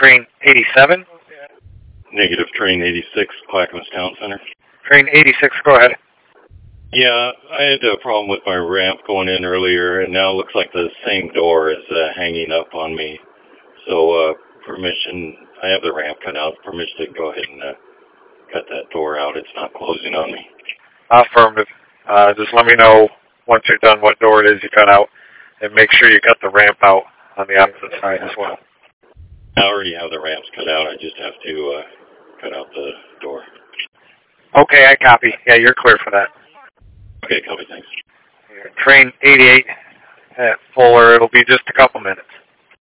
Train 87? Negative, train 86, Clackamas Town Center. Train 86, go ahead. Yeah, I had a problem with my ramp going in earlier, and now it looks like the same door is hanging up on me. So, permission, I have the ramp cut out, permission to go ahead and cut that door out. It's not closing on me. Affirmative. Just let me know once you're done what door it is you cut out, and make sure you cut the ramp out on the opposite side as well. I already have the ramps cut out. I just have to cut out the door. Okay, I copy. Yeah, you're clear for that. Okay, copy, thanks. Train 88 at Fuller. It'll be just a couple minutes.